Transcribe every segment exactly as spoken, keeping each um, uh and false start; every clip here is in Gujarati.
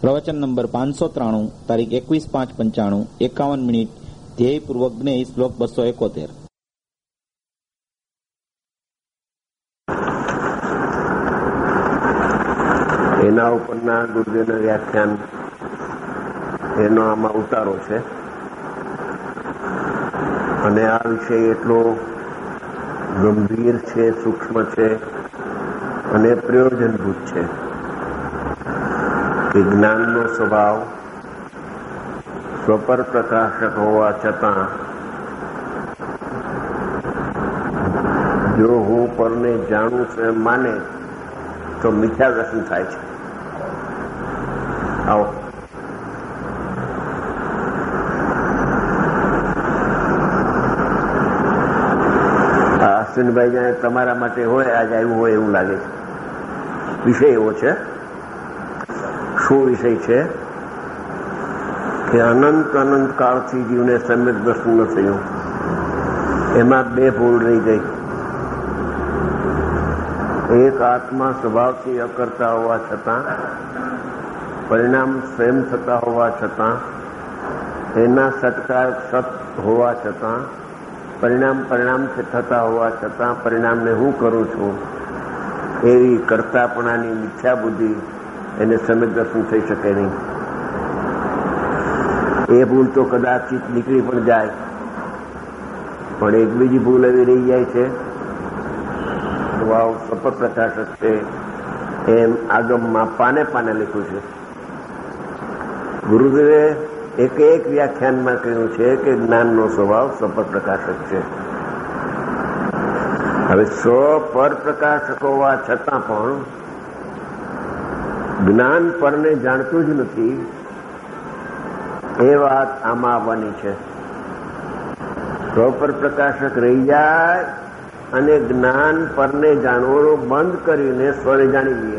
પ્રવચન નંબર પાંચસો ત્રાણું, તારીખ એકવીસ પાંચ પંચાણું, એકાવન મિનિટ, ધ્યેયપૂર્વક જ્ઞેય, શ્લોક બસો એકોતેર. એના ઉપરના ગુરુદેવના વ્યાખ્યાન એનો આમાં ઉતારો છે અને આ વિષય એટલો ગંભીર છે, સૂક્ષ્મ છે અને પ્રયોજનભૂત છે કે જ્ઞાનનો સ્વભાવ સ્વપર પ્રકાશક હોવા છતાં જો હું પરને જાણું છું એમ માને તો મિથ્યા દર્શન થાય છે. આવો અશ્વિનભાઈ જાણે તમારા માટે હોય આજ આવ્યું હોય એવું લાગે છે. વિષય એવો છે. શું વિષય છે કે અનંત અનંત કાળથી જીવને સમ્યક દર્શન ન થયું. એમાં બે ભૂલ રહી ગઈ. એક આત્મા સ્વભાવથી અકર્તા હોવા છતાં, પરિણામ સ્વયં થતા હોવા છતાં, એના સત્કાર સત હોવા છતાં, પરિણામ પરિણામથી થતા હોવા છતાં પરિણામને હું કરું છું એવી કર્તાપણાની મિથ્યા બુદ્ધિ એને સમ્યક દર્શન થઈ શકે નહીં. એ ભૂલ તો કદાચિત નીકળી પણ જાય, પણ એક બીજી ભૂલ એવી રહી જાય છે. સ્વભાવ સપર પ્રકાશક છે એમ આગમમાં પાને પાને લખ્યું છે. ગુરુદેવે એક એક વ્યાખ્યાનમાં કહ્યું છે કે જ્ઞાનનો સ્વભાવ સપર પ્રકાશક છે. હવે સ્વ પર પ્રકાશક હોવા છતાં પણ જ્ઞાન પરને જાણતું જ નથી એ વાત આમાં આવવાની છે. સ્વ પર પ્રકાશક રહી જાય અને જ્ઞાન પરને જાણવાનું બંધ કરીને સ્વને જાણી લઈએ.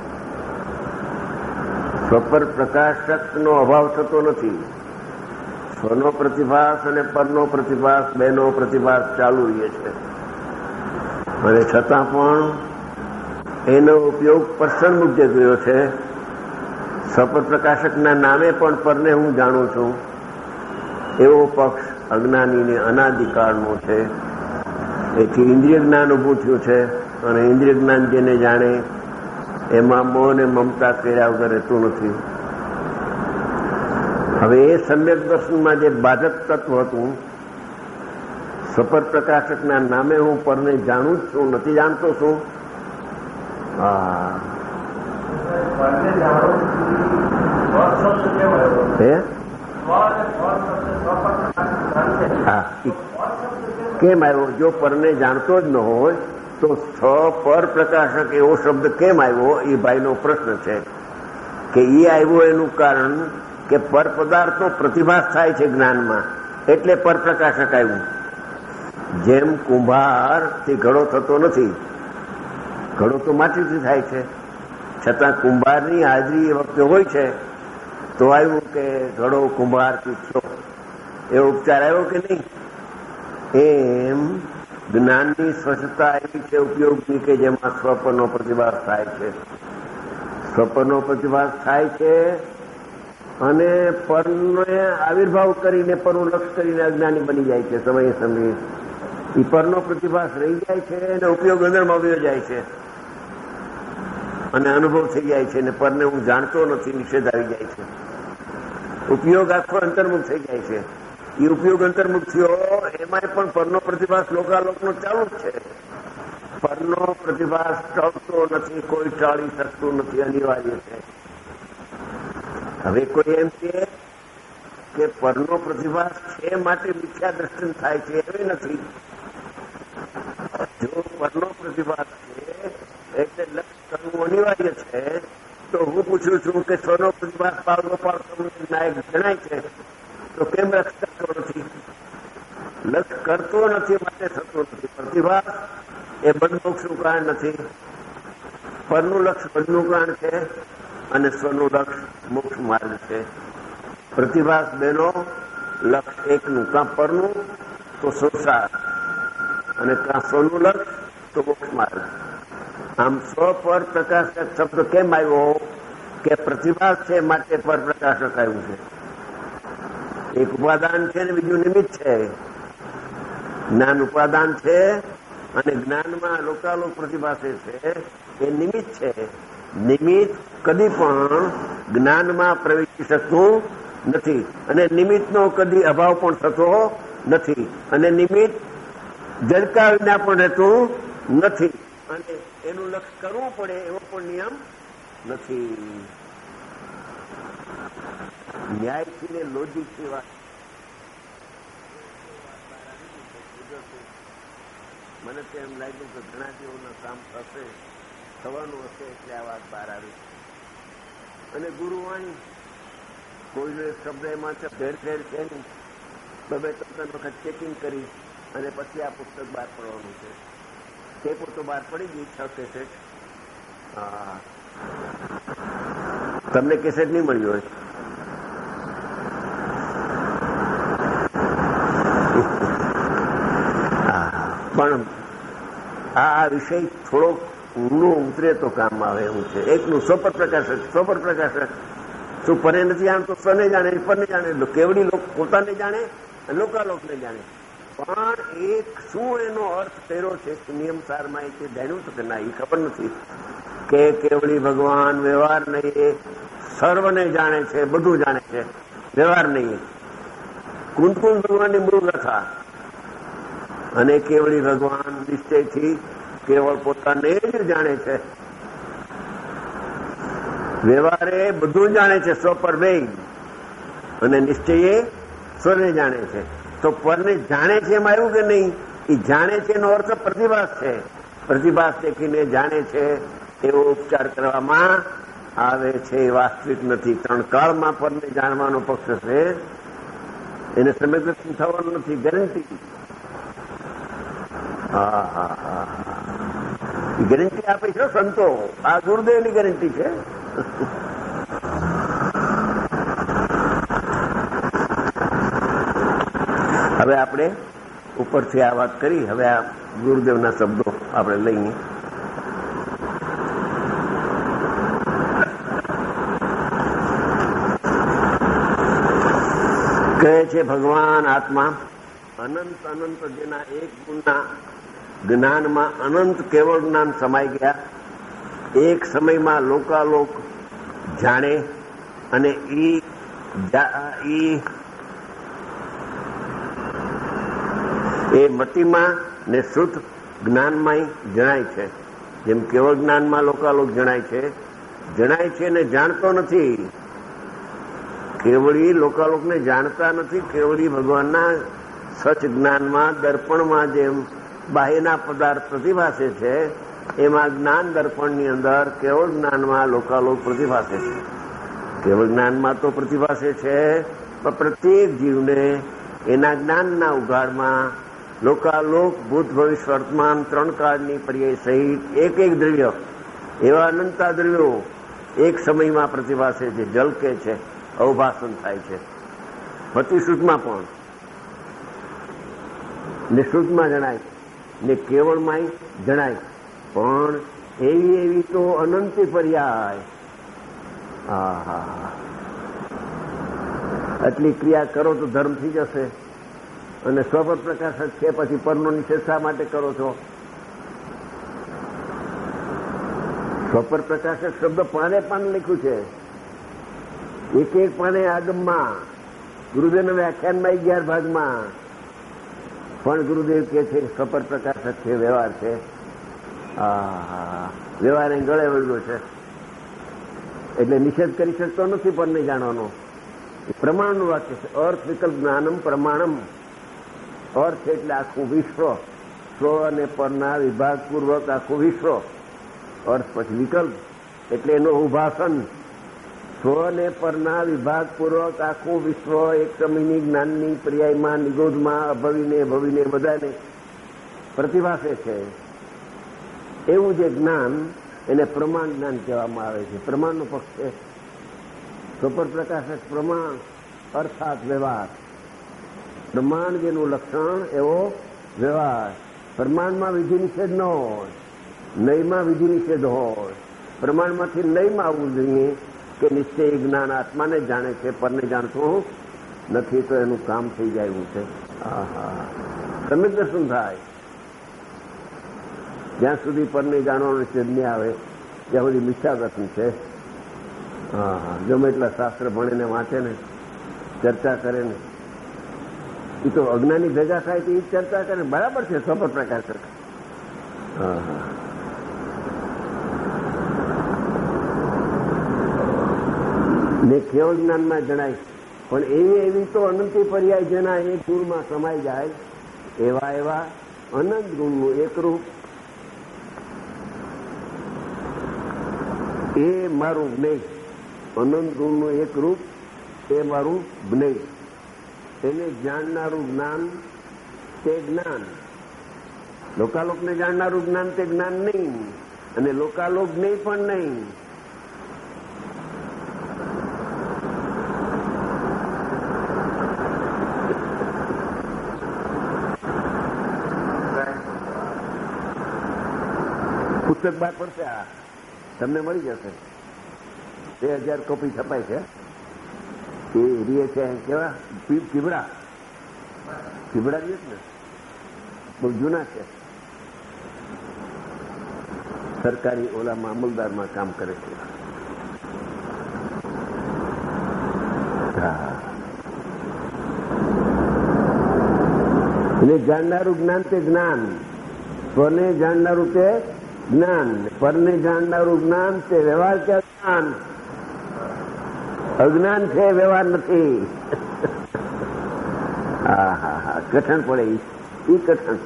સ્વપર પ્રકાશકનો અભાવ થતો નથી. સ્વનો પ્રતિભાસ અને પરનો પ્રતિભાસ બેનો પ્રતિભાસ ચાલુ રહે છે અને છતાં પણ એનો ઉપયોગ પર્સન મુદ્દે ગયો છે. સ્વપર પ્રકાશકના નામે પણ પરને હું જાણું છું એવો પક્ષ અજ્ઞાનીને અનાદિકાળનો છે. એથી ઇન્દ્રિય જ્ઞાન ઉભું થયું છે અને ઇન્દ્રિય જ્ઞાન જેને જાણે એમાં મોહ અને મમતા કર્યા વગર રહેતું નથી. હવે એ સમ્યક દર્શનમાં જે બાધક તત્વ હતું, સપર પ્રકાશકના નામે હું પરને જાણું જ છું, નથી જાણતો છું. હા કેમ આવ્યો? જો પરને જાણતો જ ન હોય તો સ પર પ્રકાશક એવો શબ્દ કેમ આવ્યો એ ભાઈનો પ્રશ્ન છે. કે એ આવ્યો એનું કારણ કે પર પદાર્થનો પ્રતિભાસ થાય છે જ્ઞાનમાં, એટલે પર પ્રકાશક આવ્યું. જેમ કુંભારથી ઘડો થતો નથી, ઘડો તો માટીથી થાય છે, છતાં કુંભારની હાજરી એ વખતે હોય છે તો આવ્યું કે ઘડો કુંભારથી થયો. એવો ઉપચાર આવ્યો કે નહીં? એમ જ્ઞાનની સ્વચ્છતા એવી છે ઉપયોગની કે જેમાં સ્વપરનો પ્રતિભાસ થાય છે. સ્વપરનો પ્રતિભાસ થાય છે અને પરનો આવિર્ભાવ કરીને પરનું લક્ષ કરીને અજ્ઞાની બની જાય છે. સમયે સમયે એ પરનો પ્રતિભાસ રહી જાય છે અને ઉપયોગ અંદરમાં વયો જાય છે અને અનુભવ થઈ જાય છે અને પરને હું જાણતો નથી નિષેધ આવી જાય છે. ઉપયોગ આખો અંતર્મુખ થઈ જાય છે. એ ઉપયોગ અંતર્મુખ થયો એમાંય પણ પરનો પ્રતિભાસ લોકાલોકનો ચાલુ જ છે. પરનો પ્રતિભાસ ટળતો નથી, કોઈ ટાળી શકતું નથી, અનિવાર્ય છે. હવે કોઈ એમ કે પરનો પ્રતિભાસ છે માટે મિથ્યા દર્શન થાય છે એવી નથી. જો પરનો પ્રતિભાસ છે એટલે લક્ષ કરવું અનિવાર્ય છે તો હું પૂછું છું કે સ્વનો પ્રતિભાસ પાવલો પાડતો નાયક જણાય છે તો કેમ લક્ષ કરતો નથી? લક્ષ કરતો નથી માટે થતો નથી. પ્રતિભાસ એ બંધમોક્ષનું કારણ નથી. પરનું લક્ષ બંધનું કારણ છે અને સ્વનું લક્ષ મોક્ષ માર્ગ છે. પ્રતિભાસ બેનો લક્ષ એકનું, કાં પરનું તો સંસાર અને કાં સ્વનું લક્ષ તો મોક્ષ માર્ગ. આમ સ્વ પર પ્રકાશક શબ્દ કેમ આવ્યો? કે પ્રતિભાસ છે માટે પર પ્રકાશક આવ્યું છે. એક ઉપાદાન છે ને બીજું નિમિત્ત છે. જ્ઞાન ઉપાદાન છે અને જ્ઞાનમાં લોકાલોક પ્રતિભાસે છે એ નિમિત્ત છે. નિમિત્ત કદી પણ જ્ઞાનમાં પ્રવેશી શકતું નથી અને નિમિત્તનો કદી અભાવ પણ થતો નથી અને નિમિત્ત જડકા વિના પણ રહેતું નથી અને એનું લક્ષ કરવું પડે એવો પણ નિયમ નથી. ન્યાયથી ને લોજિકથી વાત મને તો એમ લાગ્યું કે ઘણા જેવું કામ થશે થવાનું હશે એટલે આ વાત બહાર આવી. અને ગુરુવાણી કોઈનો એક શબ્દ એમાં છે ફેર ફેર છે નહીં. બે ત્રણ વખત ચેકિંગ કરી અને પછી આ પુસ્તક બહાર પડવાનું છે. ટેપો તો બહાર પડી ગઈ છ કેસેટ. હા, તમને કેસેટ નહીં મળ્યું હોય. પણ આ વિષય થોડોક ઊંડો ઉતરે તો કામ આવે એવું છે. એકનું સ્વપર પ્રકાશક સ્વપર પ્રકાશક શું પરે નથી જાણતો, સ્વને જાણે પરને જાણે, કેવડી લોક પોતાને જાણે લોકાલોકને જાણે. પણ એક શું એનો અર્થ કર્યો છે નિયમ સારમાં એ જાણ્યું હતું કે ના એ ખબર નથી કે કેવડી ભગવાન વ્યવહાર નહીં એ સર્વને જાણે છે, બધું જાણે છે, વ્યવહાર નહીં. કુંતકુંત ભગવાનની મૂળ કથા અને કેવડી ભગવાન નિશ્ચયથી કેવળ પોતાને જ જાણે છે. વ્યવહારે બધું જાણે છે સ્વ પર બે અને નિશ્ચયે સ્વને જાણે છે. તો પરને જાણે છે એમ આવ્યું કે નહીં? એ જાણે છે એનો અર્થ પ્રતિભાસ છે. પ્રતિભાસ દેખીને જાણે છે એવો ઉપચાર કરવામાં આવે છે એ વાસ્તવિક નથી. ત્રણ કાળમાં પરને જાણવાનો પક્ષ છે એને સમગ્ર થવાનું નથી, ગેરંટી. હા હા હા ગેરંટી આપે છે સંતો. આ ગુરુદેવની ગેરંટી છે. હવે આપણે ઉપરથી આ વાત કરી, હવે આ ગુરુદેવના શબ્દો આપણે લઈએ. કહે છે ભગવાન આત્મા અનંત અનંત જેના એક ગુણના જ્ઞાનમાં અનંત કેવળ જ્ઞાન સમાઈ ગયા. એક સમયમાં લોકાલોક જાણે અને ઈ એ મતિમાં ને શુદ્ધ જ્ઞાનમાં જણાય છે. જેમ કેવળ જ્ઞાનમાં લોકાલોક જણાય છે, જણાય છે ને જાણતો નથી. કેવળી લોકાલોકને જાણતા નથી. કેવળી ભગવાનના સચ જ્ઞાનમાં દર્પણમાં જેમ બાહ્યના પદાર્થ પ્રતિભાસે છે એમાં જ્ઞાન દર્પણની અંદર કેવળ જ્ઞાનમાં લોકાલોક પ્રતિભાસે છે. કેવળ જ્ઞાનમાં તો પ્રતિભાસે છે પણ પ્રત્યેક જીવને એના જ્ઞાનના ઉઘાડમાં લોકાલોક ભૂત ભવિષ્ય વર્તમાન ત્રણ કાળની પર્યાય સહિત એક એક દ્રવ્ય એવા અનંતા દ્રવ્યો એક સમયમાં પ્રતિભાસે છે, ઝલકે છે, અવભાષણ થાય છે. અતિશુદ્ધમાં પણ નિશુદ્ધમાં જણાય ને કેવળમાં જણાય. પણ એવી એવી તો અનંતી પર્યાય. હા હા આટલી ક્રિયા કરો તો ધર્મ થઈ જશે અને સ્વપર પ્રકાશક છે પછી પરનો નિષેધ શા માટે કરો છો? સ્વપર પ્રકાશક શબ્દ પાને પાન લખ્યું છે. એક એક પાને આગમમાં ગુરુદેવના વ્યાખ્યાનમાં અગિયાર ભાગમાં પણ ગુરુદેવ કે છે સ્વપર પ્રકાશક છે, વ્યવહાર છે. હા વ્યવહાર એ ગળે વળ્યો છે એટલે નિષેધ કરી શકતો નથી પરને જાણવાનો. પ્રમાણનું વાક્ય છે. અર્થ વિકલ્પ જ્ઞાનમ પ્રમાણમ. અર્થ એટલે આખું વિશ્વ, સ્વ અને પરના વિભાગપૂર્વક આખું વિશ્વ. અર્થ પછી વિકલ્પ એટલે એનું ઉભાસન. સ્વ અને પરના વિભાગપૂર્વક આખું વિશ્વ એક સમયની જ્ઞાનની પર્યાયમાં નિગોધમાં અભવીને ભવીને બધાને પ્રતિભાસે છે. એવું જે જ્ઞાન એને પ્રમાણ જ્ઞાન કહેવામાં આવે છે. પ્રમાણનો પક્ષ છે. સ્વપર પ્રકાશક પ્રમાણ અર્થાત વ્યવહાર. પ્રમાણ જેનું લક્ષણ એવો વ્યવહાર. પ્રમાણમાં વિધિ નિષેધ ન હોય, નયમાં વિધિ નિષેધ હોય. પ્રમાણમાંથી નયમાં આવવું જોઈએ કે નિશ્ચય જ્ઞાન આત્માને જ જાણે છે, પરને જાણતું નથી, તો એનું કામ થઈ જાય એવું છે. આહા, સમ્યક દર્શન થાય. જ્યાં સુધી પરને જાણવાનો નિશ્ચય નહીં આવે ત્યાં સુધી મિથ્યા દર્શન છે. હા હા, ગમે એટલા શાસ્ત્ર ભણીને વાંચે ને, ચર્ચા કરે ને, એ તો અજ્ઞાની ભેગા થાય તો એ ચર્ચા કરે, બરાબર છે, સપર પ્રકાશ. હા હા, ને કેવળ જ્ઞાનમાં જણાય, પણ એવી એવી તો અનંતી પર્યાય જેના એક ગુણમાં સમાઈ જાય, એવા એવા અનંત ગુણનું એકરૂપ એ મારું જ્ઞેય, અનંત ગુણનું એક રૂપ એ મારું જ્ઞેય. એને જાણનારું જ્ઞાન તે જ્ઞાન, લોકાલોકને જાણનારું જ્ઞાન તે જ્ઞાન નહીં, અને લોકાલોક જ્ઞેય પણ નહીં. પુસ્તક બહાર પડશે, આ તમને મળી જશે. બે હજાર કોપી છપાય છે. એ રીએ છે કેવા પીબડા પીબડા રીએ ને, બહુ જૂના છે. સરકારી ઓલામાં અમલદારમાં કામ કરે છે. એને જાણનારું જ્ઞાન તે જ્ઞાન, સ્વને જાણનારું તે જ્ઞાન, પરને જાણનારું જ્ઞાન તે વ્યવહાર કે જ્ઞાન. અજ્ઞાન છે, વ્યવહાર નથી. હા હા હા, કઠણ પડે એ કઠણ.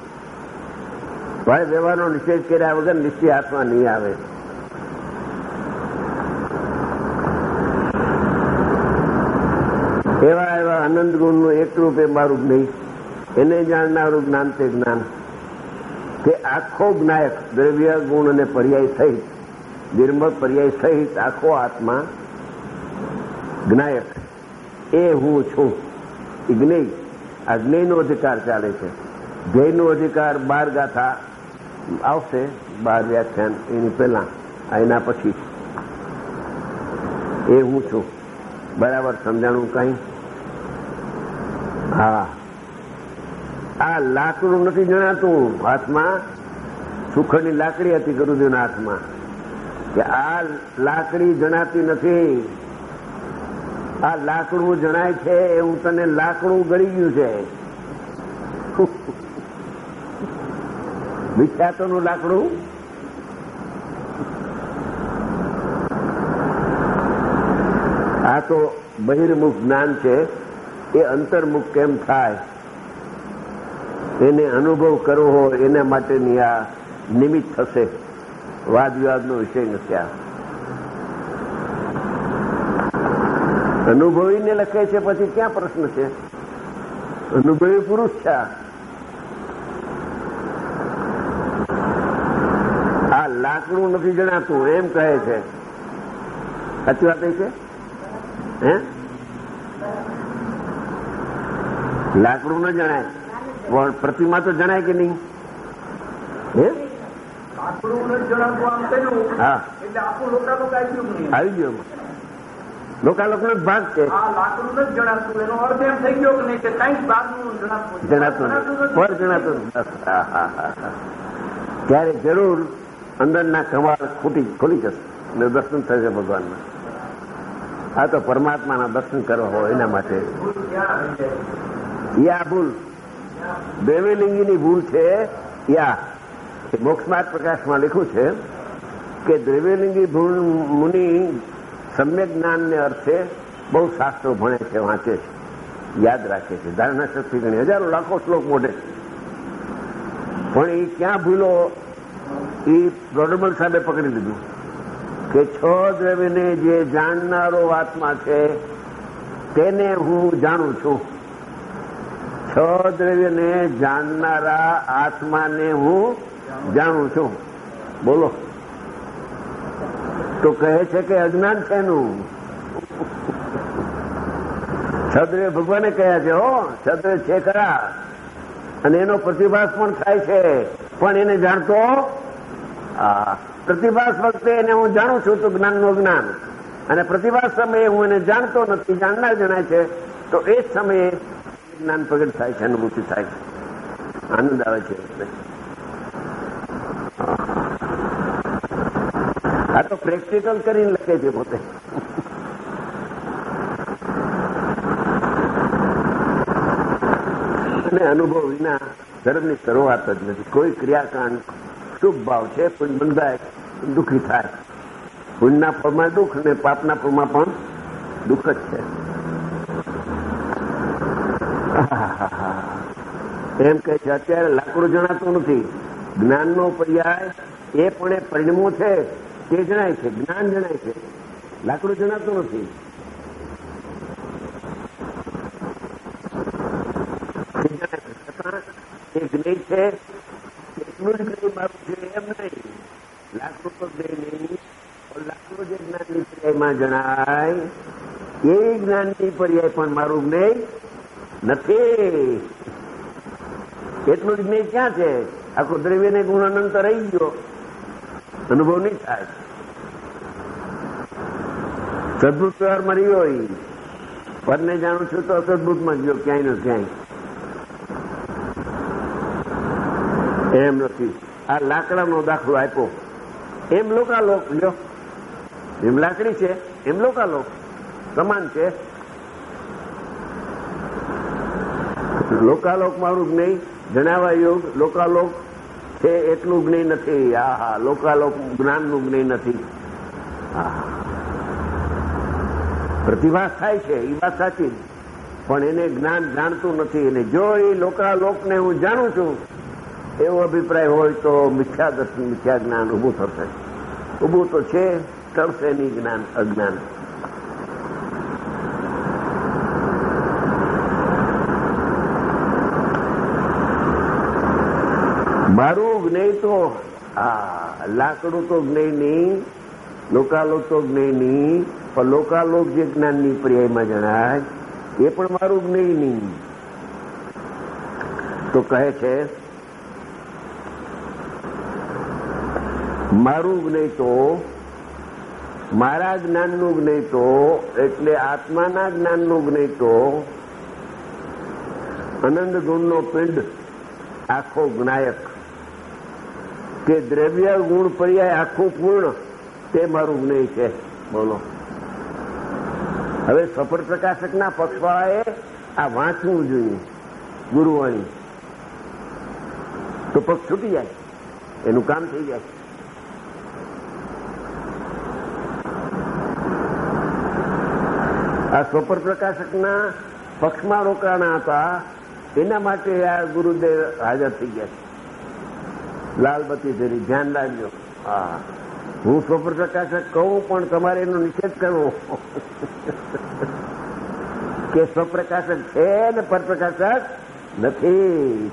ભાઈ વ્યવહારનો નિષેધ કર્યા વગર નિશ્ચય હાથમાં નહીં આવે. એવા એવા આનંદ ગુણનું એકરૂપ એ મારું નહીં, એને જાણનારું જ્ઞાન તે જ્ઞાન. કે આખો જ્ઞાયક દ્રવ્ય ગુણ અને પર્યાય સહિત, નિર્મળ પર્યાય સહિત આખો આત્મા જ્ઞાયક એ હું છું. જ્ઞેય, આ જ્ઞેયનો અધિકાર ચાલે છે. ધ્યેયનો અધિકાર બાર ગાથા આવશે, બાર વ્યાખ્યાન એની પહેલા, એના પછી એ હું છું. બરાબર સમજાણું કઈ? હા, આ લાકડું નથી જણાતું હાથમાં. સુખડની લાકડી હતી ગુરુજીના હાથમાં, કે આ લાકડી જણાતી નથી. આ લાકડું જણાય છે, એવું તને લાકડું ગળી ગયું છે. વિખ્યાતોનું લાકડું. આ તો બહિર્મુખ જ્ઞાન છે. એ અંતર્મુખ કેમ થાય એને અનુભવ કરવો હોય એના માટેની આ નિમિત્ત થશે. વાદ વિવાદનો વિષય નથી આ. અનુભવીને લખે છે પછી ક્યાં પ્રશ્ન છે? અનુભવી પુરુષ છે. આ લાકડું નથી જણાતું એમ કહે છે. સાચી વાત છે? હે, લાકડું ન જણાય પણ પ્રતિમા તો જણાય કે નહીં? હે, હા, આવી ગયો. લોકાલોકનો જ ભાગ છે. જણાતું પર જણાતું. ત્યારે જરૂર અંદરના કમાલ ખૂટી ખોલી જશે અને દર્શન થશે ભગવાનના. આ તો પરમાત્માના દર્શન કરવા હોય એના માટે. યા ભૂલ દ્રવ્યલિંગીની ભૂલ છે. યા મોક્ષમાર્ગ પ્રકાશમાં લખ્યું છે કે દ્રવ્યલિંગી ભૂલ મુનિ સમ્યક જ્ઞાનને અર્થે બહુ શાસ્ત્રો ભણે છે, વાંચે છે, યાદ રાખે છે, ધારણા શક્તિ ગણી હજારો લાખો શ્લોક મોઢે. પણ એ ક્યાં ભૂલો એ પ્રોડબલ સાહેબે પકડી લીધું કે છ દ્રવ્યને જે જાણનારો આત્મા છે તેને હું જાણું છું. છ દ્રવ્યને જાણનારા આત્માને હું જાણું છું. બોલો, તો કહે છે કે અજ્ઞાન છે એનું. છદ્રવ્ય ભગવાને કહ્યા છે. હો, છદ્રવ્ય છે ખરા અને એનો પ્રતિભાસ પણ થાય છે, પણ એને જાણતો પ્રતિભાસ વખતે એને હું જાણું છું તો જ્ઞાનનું અજ્ઞાન. અને પ્રતિભા સમયે હું એને જાણતો નથી, જાણનાર જણાય છે, તો એ જ સમયે જ્ઞાન પ્રગટ થાય છે, અનુભૂતિ થાય છે, આનંદ આવે છે. આ તો પ્રેક્ટિકલ કરીને લખે છે પોતે. અને અનુભવ વિના ધર્મની શરૂઆત જ નથી. કોઈ ક્રિયાકાંડ શુભ ભાવ છે, પુણ્ય બંધાય, દુઃખી થાય. પુણ્યના ફળમાં દુઃખ અને પાપના ફળમાં પણ દુઃખ જ છે. એમ કહે છે અત્યારે લાકડું જણાતું નથી, જ્ઞાનનો પર્યાય એ પણ એ પરિણમો છે તે જણાય છે, જ્ઞાન જણાય છે, લાકડું જણાતું નથી. એ જ્ઞેય છે એટલું જ જ્ઞેય મારું છે એમ નહીં. લાકડું તો જ્ઞેય નહીં, લાકડું જે જ્ઞાનની પર્યાયમાં જણાય એ જ્ઞાનની પર્યાય પણ મારું જ્ઞેય નથી. એટલું જ જ્ઞેય ક્યાં છે? આખો દ્રવ્યને ગુણ અનંત રહી ગયો, અનુભવ નહીં થાય. સદભૂત વ્યવહારમાં રહ્યો હોય, પરને જાણું છું તો અસદભૂતમાં ગયો, ક્યાંય ને ક્યાંય એમ નથી. આ લાકડાનો દાખલો આપ્યો, એમ લોકાલોક લ્યો, એમ લાકડી છે એમ લોકાલોક સમાન છે. લોકાલોક મારું જ્ઞેય જણાવવા યોગ લોકાલોક છે એટલું જ્ઞેય નથી. હા હા, લોકાલોક જ્ઞાનનું જ્ઞેય નથી. હા, પ્રતિભાસ થાય છે એ વાત સાચી, પણ એને જ્ઞાન જાણતું નથી. અને જો એ લોકાલોકને હું જાણું છું એવો અભિપ્રાય હોય તો મિથ્યા દર્શન, મિથ્યા જ્ઞાન ઉભું થશે. ઉભું તો છે, ટળશે નહીં જ્ઞાન, અજ્ઞાન. મારું જ્ઞેય તો હા, લાકડું તો જ્ઞેય નહીં, લોકાલોક તો જ્ઞેય નહીં, પણ લોકાલોક જે જ્ઞાનની પર્યાયમાં જણાય એ પણ મારું જ્ઞેય નહીં. તો કહે છે મારું જ્ઞેય તો, મારા જ્ઞાનનું જ્ઞેય તો એટલે આત્માના જ્ઞાનનું જ્ઞેય તો અનંત ગુણનો પિંડ આખો જ્ઞાયક કે દ્રવ્ય ગુણ પર્યાય આખું પૂર્ણ તે મારું જ્ઞેય છે. બોલો, હવે સફળ પ્રકાશકના પક્ષવાળાએ આ વાંચવું જોઈએ ગુરુવાણી, તો પક્ષ છૂટી જાય, એનું કામ થઈ જાય. આ સ્વપર પ્રકાશકના પક્ષમાં રોકાણા હતા, એના માટે આ ગુરુદેવ હાજર થઈ ગયા છે. લાલબત્તી ધરી ધ્યાન રાખજો. હા, હું સ્વપર પ્રકાશક કહું પણ તમારે એનો નિષેધ કરવો કે સ્વપ્રકાશક છે ને પરપ્રકાશક નથી.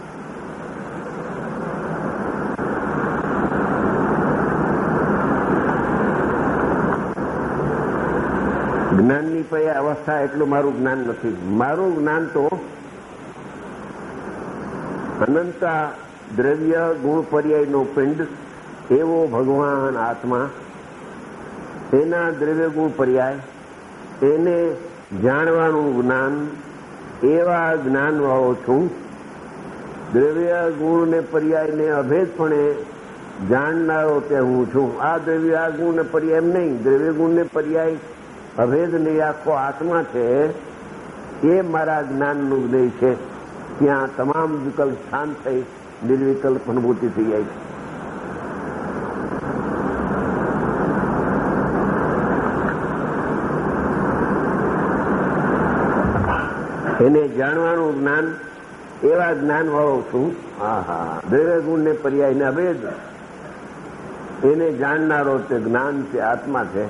જ્ઞાનની પર્યાય અવસ્થા એટલું મારું જ્ઞાન નથી. મારું જ્ઞાન તો અનંત દ્રવ્ય ગુણ પર્યાયનો પિંડ એવો ભગવાન આત્મા, એના દ્રવ્ય ગુણ પર્યાય, એને જાણવાનું જ્ઞાન, એવા જ્ઞાન વાળો છું. દ્રવ્ય ગુણ ને પર્યાયને અભેદપણે જાણનારો તે હું છું. આ દ્રવ્ય આ ગુણ ને પર્યાય એમ નહીં, દ્રવ્ય ગુણ ને પર્યાય અભેદ નહીં, આખો આત્મા છે એ મારા જ્ઞાનનું જ્ઞેય છે. ત્યાં તમામ વિકલ્પ શાંત થઈ નિર્વિકલ્પ અનુભૂતિ થઈ જાય છે. એને જાણવાનું જ્ઞાન, એવા જ્ઞાન વાળો છું. હા હા, દ્રવ્ય ગુણ ને પર્યાય ને અભેદ એને જાણનારો તે જ્ઞાન છે, આત્મા છે.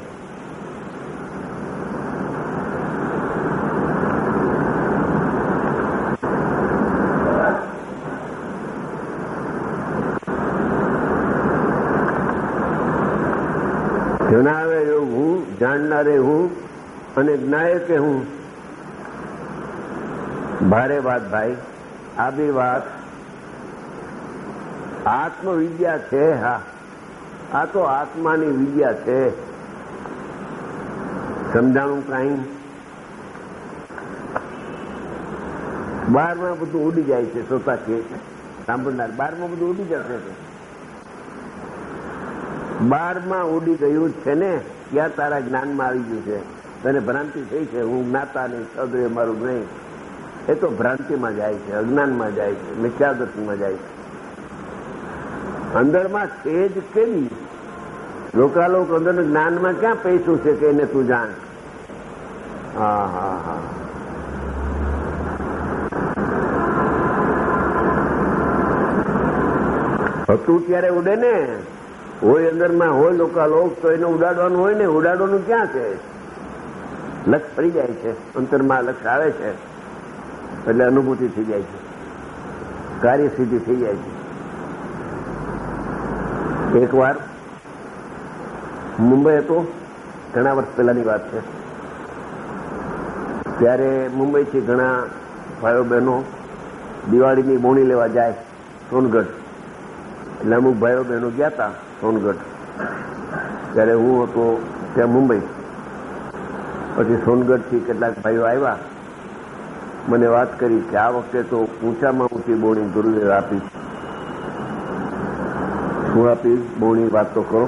જણાવે એવું હું, જાણનારે હું અને જ્ઞાયકે હું. ભારે વાત ભાઈ, આ બી વાત આત્મવિદ્યા છે. હા, આ તો આત્માની વિદ્યા છે. સમજાણું કાંઈ? બારમાં બધું ઉડી જાય છે, શ્રોતા કહે છે, સાંભળનાર બારમાં બધું ઉડી જશે. બારમાં ઉડી ગયું છે ને, ત્યાં તારા જ્ઞાનમાં આવી ગયું છે. તને ભ્રાંતિ થઈ છે, હું જ્ઞાતા નહીં, સદૈવ મારું નહીં. એ તો ભ્રાંતિમાં જાય છે, અજ્ઞાનમાં જાય છે, મિથ્યાદર્શનમાં જાય છે. અંદરમાં છે જ કેવી? લોકાલોક અંદર જ્ઞાનમાં ક્યાં પૈસું છે કે એને તું જાણ? હા હા હા હતું ત્યારે ઉડે ને. હોય અંદરમાં હોય લોકાલોક, તો એને ઉડાડવાનું હોય ને. ઉડાડવાનું ક્યાં છે? લક્ષ પડી જાય છે, અંતરમાં લક્ષ આવે છે એટલે અનુભૂતિ થઈ જાય છે, કાર્યસિદ્ધિ થઈ જાય છે. એક વાર મુંબઈ હતો, ઘણા વર્ષ પહેલાની વાત છે. ત્યારે મુંબઈથી ઘણા ભાઈઓ બહેનો દિવાળીની બોણી લેવા જાય સોનગઢ. એટલે અમુક ભાઈઓ બહેનો ગયા હતા સોનગઢ. ત્યારે હું હતો ત્યાં મુંબઈ. પછી સોનગઢથી કેટલાક ભાઈઓ આવ્યા, મને વાત કરી કે આ વખતે તો ઊંચામાં ઊંચી બોણી ગુરુદેવ આપી. શું આપી બોણી? વાત તો કરો.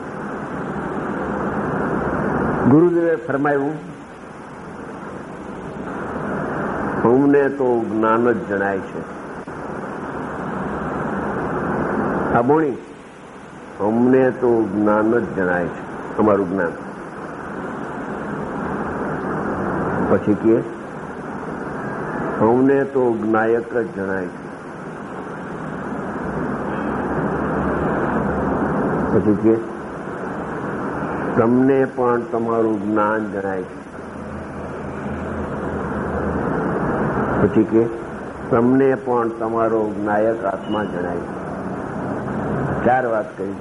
ગુરુદેવે ફરમાયું, અમને તો જ્ઞાન જ જણાય છે. આ બોણી અમને તો જ્ઞાન જ જણાય છે, અમારું જ્ઞાન. પછી કે અમને તો જ્ઞાયક જ જણાય છે. પછી કે તમને પણ તમારું જ્ઞાન જણાય છે. પછી કે તમને પણ તમારો જ્ઞાયક આત્મા જણાય છે. ચાર વાત કરી.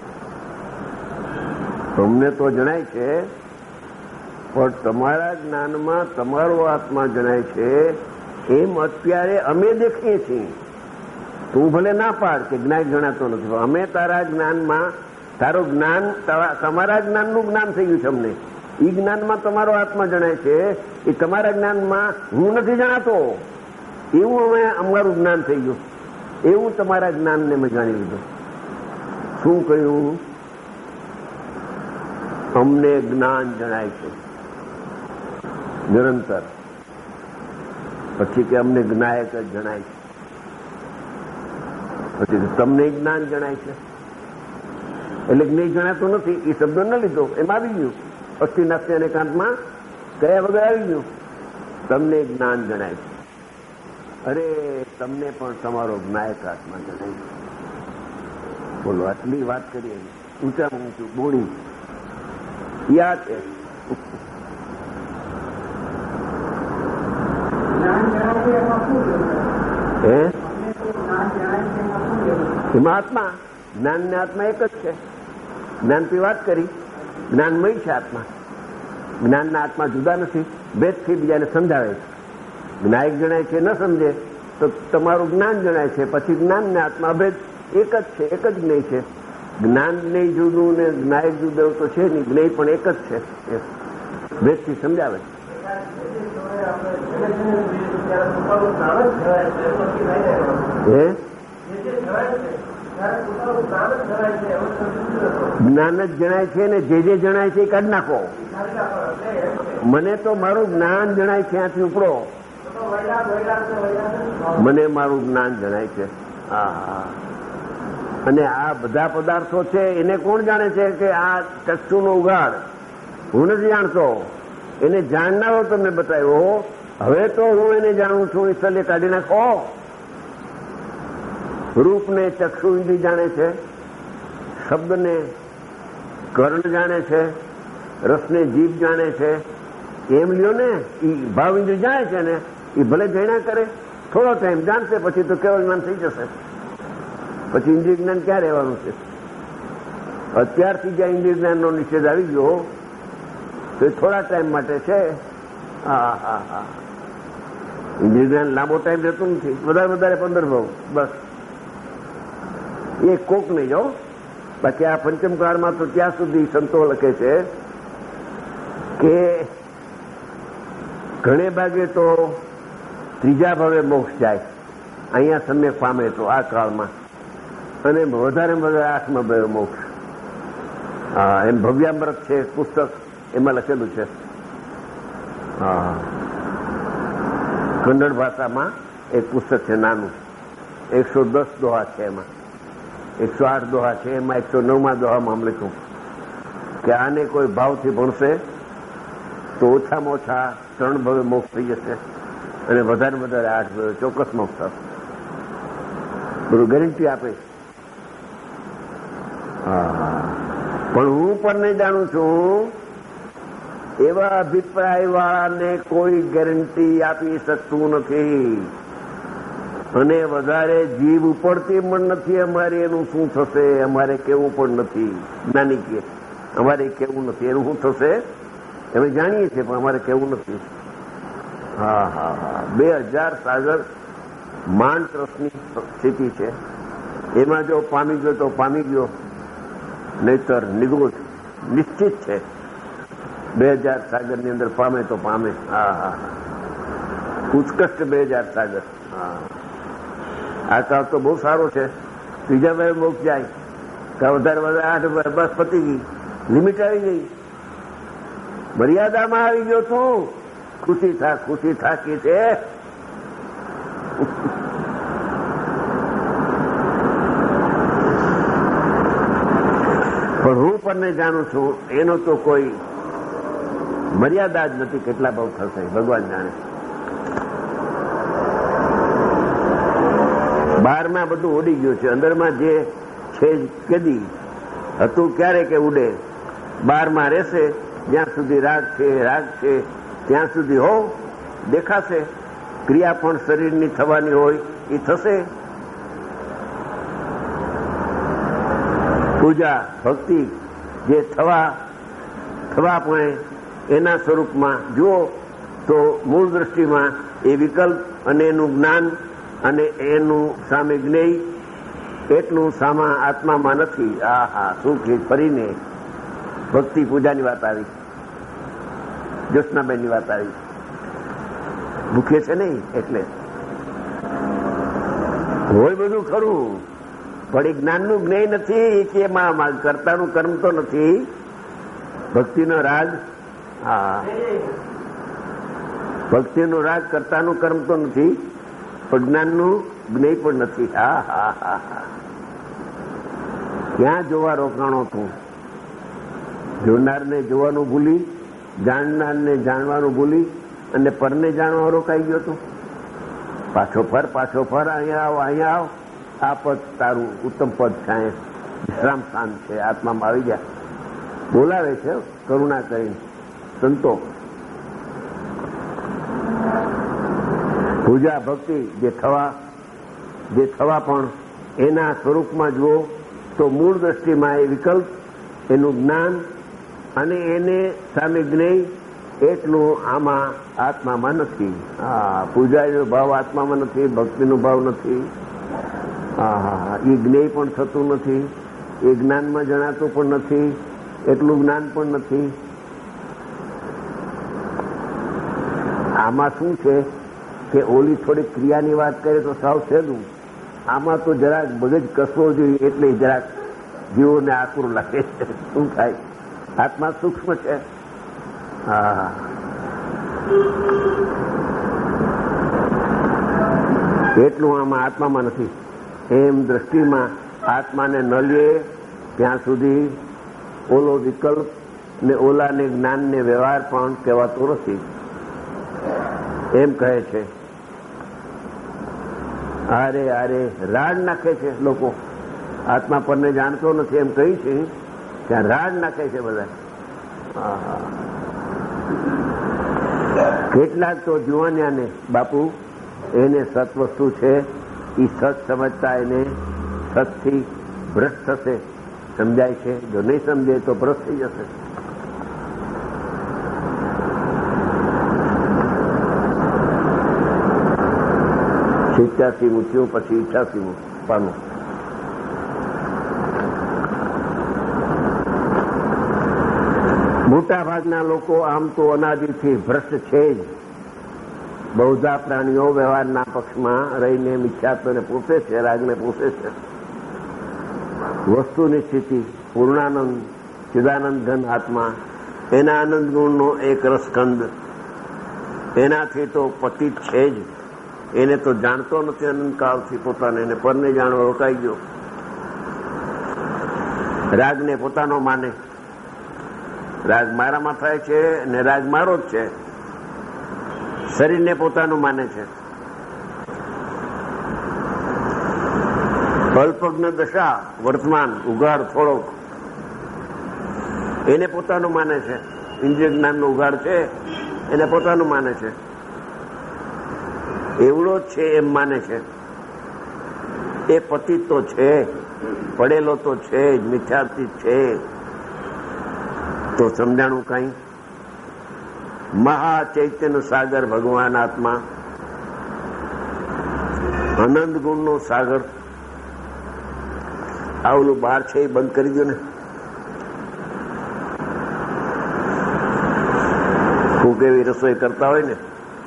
તમને તો જણાય છે, પણ તમારા જ્ઞાનમાં તમારો આત્મા જણાય છે એમ અત્યારે અમે દેખીએ છીએ. તું ભલે ના પાડ કે જ્ઞાન જણાતો નથી, અમે તારા જ્ઞાનમાં, તારું જ્ઞાન તમારા જ્ઞાનનું જ્ઞાન થઈ ગયું છે અમને. એ જ્ઞાનમાં તમારો આત્મા જણાય છે, એ તમારા જ્ઞાનમાં હું નથી જણાતો એવું અમે અમારું જ્ઞાન થઈ ગયું. એવું તમારા જ્ઞાનને મેં જાણી લીધું. શું કહ્યું? અમને જ્ઞાન જણાય છે નિરંતર. પછી કે અમને જ્ઞાયક જ જણાય છે. પછી તમને જ્ઞાન જણાય છે. એટલે જ્ઞેય જણાતું નથી એ શબ્દ ન લીધો, એમ આવી ગયું. અસ્થિ નાસ્તિ અને કાંતમાં કયા વગર આવી ગયું. તમને જ્ઞાન જણાય છે. અરે તમને પણ તમારો જ્ઞાયક આત્મા જણાય છે. બોલો, આટલી વાત કરીએ. ઊંચામાં ઊંચું બોણી યાદ છે. હે એમાં આત્મા, જ્ઞાન ને આત્મા એક જ છે. જ્ઞાનથી વાત કરી, જ્ઞાનમય છે આત્મા. જ્ઞાનના આત્મા જુદા નથી, ભેદથી બીજાને સમજાવે છે. જ્ઞાયક જણાય છે, ન સમજે તો તમારું જ્ઞાન જણાય છે. પછી જ્ઞાન ને આત્મા ભેદ એક જ છે, એક જ જ્ઞેય છે. જ્ઞાન જ્ઞેય જુદું ને જ્ઞાયક જુદું તો છે નહીં, જ્ઞેય પણ એક જ છે. ભેદથી સમજાવે છે. હે જ્ઞાન જ જણાય છે ને જે જે જણાય છે એ કાઢી નાખો. મને તો મારું જ્ઞાન જણાય છે, ત્યાંથી ઉપડો. મને મારું જ્ઞાન જણાય છે. હા, અને આ બધા પદાર્થો છે એને કોણ જાણે છે કે આ ચક્ષુનો ઉગાડ? હું નથી જાણતો, એને જાણનારો તમને બતાવ્યો. હવે તો હું એને જાણું છું. એ સલે કાઢી નાખો. રૂપને ચક્ષુ ઇન્દ્રિય જાણે છે, શબ્દને કર્ણ જાણે છે, રસને જીભ જાણે છે. એમ લ્યો ને, એ ભાવ ઇન્દ્રિય જાણે છે ને, એ ભલે જાણ્યા કરે, થોડો ટાઈમ જાણશે, પછી તો કેવળ જ્ઞાન થઈ જશે. પછી ઇન્દ્રિય જ્ઞાન ક્યાં રહેવાનું છે? અત્યારથી જ્યાં ઇન્દ્રિય જ્ઞાનનો નિષેધ આવી ગયો તો એ થોડા ટાઈમ માટે છે. હા હા હા ઇન્દ્રિય જ્ઞાન લાંબો ટાઈમ રહેતું નથી. વધારે વધારે પંદર ભાવ બસ. એ કોક નહીં જાઓ. બાકી આ પંચમ કાળમાં તો ત્યાં સુધી સંતો લખે છે કે ઘણે ભાગે તો ત્રીજા ભાવે મોક્ષ જાય, અહીંયા સમ્યક પામે તો આ કાળમાં, અને વધારે વધારે આઠમા ભાવે મોક્ષ. એમ ભવ્યામૃત છે પુસ્તક, એમાં લખેલું છે. હા, કન્નડ ભાષામાં એક પુસ્તક છે નાનું, એકસો દસ દોહા છે, એમાં એકસો આઠ દોહા છે, એમાં એકસો નવમાં દોહામાં આમ લખ્યું કે આને કોઈ ભાવથી ભણશે તો ઓછામાં ઓછા ત્રણ ભવે મોક્ષ થઈ જશે, અને વધારે વધારે આઠ ભવે ચોક્કસ મોક્ષ થશે. બધું ગેરંટી આપે. હા, પણ હું પણ નહીં જાણું છું, એવા અભિપ્રાય વાળાને કોઈ ગેરંટી આપી શકતું નથી, અને વધારે જીવ ઉપડતી પણ નથી. અમારે એનું શું થશે અમારે કેવું પણ નથી. જ્ઞાની કે અમારે કેવું નથી, એનું શું થશે અમે જાણીએ છીએ, પણ અમારે કેવું નથી. હા હા હા બે હજાર સાગર માંડ ટ્રસ્ટની સ્થિતિ છે. એમાં જો પામી ગયો તો પામી ગયો, નહીતર નિગોજ નિશ્ચિત છે. બે હજાર સાગરની અંદર પામે તો પામે. હા હા હા ઉત્કૃષ્ટ બે હજાર સાગર. હા, આ કાળ તો બહુ સારો છે. ત્રીજા ભાઈ મોક્ષ જાય કે વધારે વધારે આઠ બસ પતી ગઈ, લિમિટ આવી ગઈ, મર્યાદામાં આવી ગયો તું. ખુશી થા ખુશી થાકી છે. પણ હું પણ જાણું છું એનો તો કોઈ મર્યાદા જ નથી. કેટલા ભાવ થશે ભગવાન જાણે. બહારમાં બધું ઉડી ગયું છે, અંદરમાં જે છે કેદી હતું ક્યારે કે ઉડે. બહારમાં રહેશે જ્યાં સુધી રાગ છે, રાગ છે ત્યાં સુધી હો દેખાશે. ક્રિયા પણ શરીરની થવાની હોય એ થશે. પૂજા ભક્તિ જે થવા થવા પણ એના સ્વરૂપમાં જુઓ તો મૂળ દ્રષ્ટિમાં એ વિકલ્પ અને એનું જ્ઞાન અને એનું સામે જ્ઞેય એટલું સામા આત્મામાં નથી. આ હા શું કે ફરીને ભક્તિ પૂજાની વાત આવી, જ્યોત્સનાબેનની વાત આવી. ભૂખે છે નહીં એટલે હોય બધું ખરું, પણ એ જ્ઞાનનું જ્ઞેય નથી કે એમાં કર્તાનું કર્મ તો નથી. ભક્તિનો રાગ, હા ભક્તિનો રાગ કર્તાનું કર્મ તો નથી, પણ જ્ઞાનનું જ્ઞેય પણ નથી. હા હા હા હા ક્યાં જોવા રોકાણો તું? જોનારને જોવાનું ભૂલી, જાણનારને જાણવાનું ભૂલી, અને પરને જાણવા રોકાઈ ગયો તું. પાછો ફર પાછો ફર અહીંયા આવ અહીંયા આવ. આ પદ તારું ઉત્તમ પદ છે, વિશ્રામ સ્થાન છે, આત્મામાં આવી જાય. બોલાવે છે કરુણા કરીને સંતો. પૂજા ભક્તિ જે થવા જે થવા પણ એના સ્વરૂપમાં જુઓ તો મૂળ દ્રષ્ટિમાં એ વિકલ્પ, એનું જ્ઞાન અને એને સામે જ્ઞેય એટલું આમાં આત્મામાં નથી. હા પૂજાનો ભાવ આત્મામાં નથી, ભક્તિનો ભાવ નથી. હા હા એ જ્ઞેય પણ થતું નથી, એ જ્ઞાનમાં જણાતું પણ નથી, એટલું જ્ઞાન પણ નથી. આમાં શું છે કે ઓલી થોડી ક્રિયાની વાત કરે તો સાવ સહેલું, આમાં તો જરાક મગજ કસવો જોઈએ એટલે જરાક જીવોને આકરું લાગે છે. શું થાય? આત્મા સૂક્ષ્મ છે. હા એટલું આમાં આત્મામાં નથી. એમ દ્રષ્ટિમાં આત્માને ન લે ત્યાં સુધી ઓલો વિકલ્પ ને ઓલાને જ્ઞાનને વ્યવહાર પણ કહેવાતો નથી. એમ કહે છે. આરે આરે રાડ નાખે છે લોકો. આત્મા પરને જાણતો નથી એમ કહી છે ત્યાં રાડ નાખે છે બધા. કેટલાક તો જુવાનિયાને બાપુ એને સત વસ્તુ છે એ સત સમજતા એને સતથી ભ્રષ્ટ થશે સમજાય છે. જો નહીં સમજે તો ભ્રષ્ટ થઈ જશે. સિત્યાસી મૃત્યુ પછી અઠ્યાસી પાનું. મોટા ભાગના લોકો આમ તો અનાદિથી ભ્રષ્ટ છે જ. બૌદ્ધા પ્રાણીઓ વ્યવહારના પક્ષમાં રહીને મિથ્યાત્વને પોષે છે, રાગને પોષે છે. વસ્તુની સ્થિતિ પૂર્ણાનંદ ચિદાનંદ ઘન આત્મા, એના આનંદ ગુણનો એક રસખંડ, એનાથી તો પતિત છે જ. એને તો જાણતો નથી અનંતકાળથી પોતાને, એને પરને જાણવા રોકાઈ ગયો. રાગને પોતાનો માને, રાગ મારામાં થાય છે અને રાગ મારો જ છે. શરીરને પોતાનું માને છે. અલ્પજ્ઞ દશા વર્તમાન ઉઘાડ થોડોક એને પોતાનું માને છે. ઇન્દ્રિય જ્ઞાનનો ઉઘાડ છે એને પોતાનું માને છે. એવડો જ છે એમ માને છે. એ પતિત તો છે, પડેલો તો છે જ, મિથ્યાર્થી છે. તો સમજાણું કઈ? મહાચૈતન્ય સાગર ભગવાન આત્મા, અનંત ગુણનો સાગર. આ ઓલું બહાર છે એ બંધ કરી દો ને. ખૂબ એવી રસોઈ કરતા હોય ને,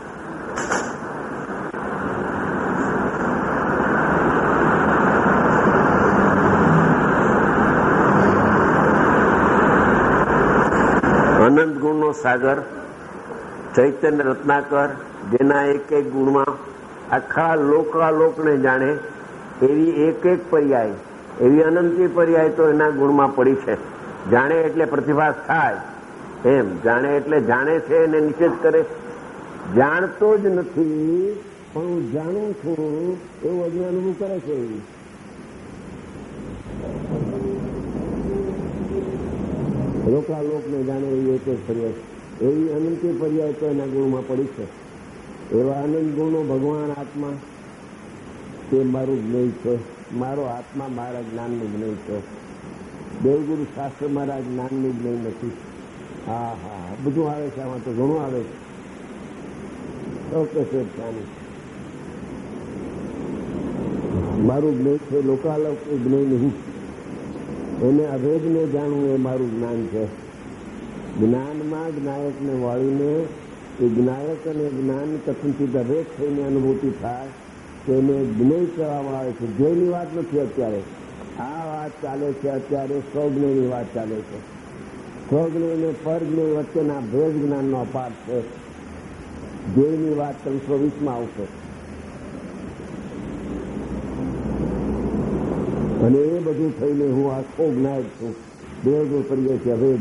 અનંત ગુણનો સાગર, ચૈતન્ય રત્નાકર, જેના એક એક ગુણમાં આખા લોકાલોકને જાણે એવી એક એક પર્યાય, એવી અનંતી પર્યાય તો એના ગુણમાં પડી છે. જાણે એટલે પ્રતિભાસ થાય એમ, જાણે એટલે જાણે છે એને નિષેધ કરે. જાણતો જ નથી પણ હું જાણું છું એવું અજ્ઞાન ઉભું કરે છે. લોકાલોકને જાણે એવી એક એક પર્યાય, એવી અનંતી પર્યાય તો એના ગુણમાં પડી છે. એવા અનંત ગુણો ભગવાન આત્મા, તે મારું જ્ઞેય છે. મારો આત્મા મારા જ્ઞાનનું જ્ઞેય છે. દેવગુરુ શાસ્ત્ર મારા જ્ઞાનનું જ્ઞેય નથી. હા હા બધું આવે છે, આમાં તો ઘણું આવે છે. ઓકે સાહેબ, ચાલુ મારું જ્ઞેય છે, લોકાલોક જ્ઞેય નહીં. એને અભેદને જાણવું એ મારું જ્ઞાન છે. જ્ઞાનમાં જ્ઞાયકને વાળીને એ જ્ઞાયક અને જ્ઞાન કથનથી અભેદ થઈને અનુભૂતિ થાય તેને જ્ઞેય કહેવામાં આવે છે. ધ્યેયની વાત નથી અત્યારે. આ વાત ચાલે છે અત્યારે સ્વજ્ઞની વાત ચાલે છે. સ્વજ્ઞ અને પરજ્ઞ વચ્ચેના ભેદ જ્ઞાનનો અપાર છે. ધ્યેયની વાત ત્રણસો વીસમાં આવશે. અને એ બધું થઈને હું આખો જ્ઞાયક છું. દેવગુણ કરીએ છીએ અભેદ.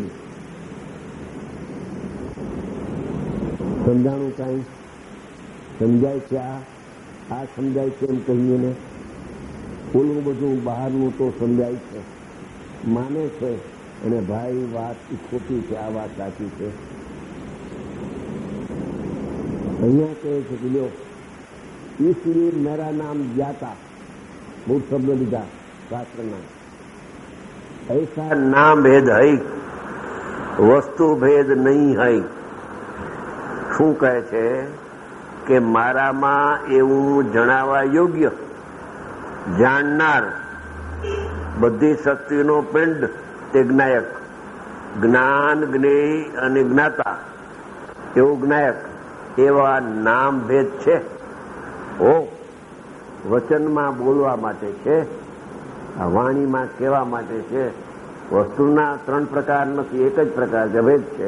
સમજાણું કાંઈ? સમજાય છે? આ આ સમજાય છે એમ કહીએ ને. ઓલું બધું બહારનું તો સમજાય છે, માને છે. અને ભાઈ વાત ખોટી છે, આ વાત સાચી છે. અહીંયા કહે છે કે લ્યો, ઈશ્વરી મેરા નામ જ્ઞાતા, બહુ શબ્દ લીધા શાસ્ત્રના. ऐसा नाम भेद है, वस्तु भेद नहीं है. શું કહે છે કે મારામાં એવું જણાવવા યોગ્ય જાણનાર બધી શક્તિનો પિંડ તે જ્ઞાયક, જ્ઞાન જ્ઞેય અને જ્ઞાતા એવું જ્ઞાયક, એવા નામ ભેદ છે. ઓ વચનમાં બોલવા માટે છે, આ વાણીમાં કહેવા માટે છે. વસ્તુના ત્રણ પ્રકાર નથી, એક જ પ્રકાર છે, ભેદ છે.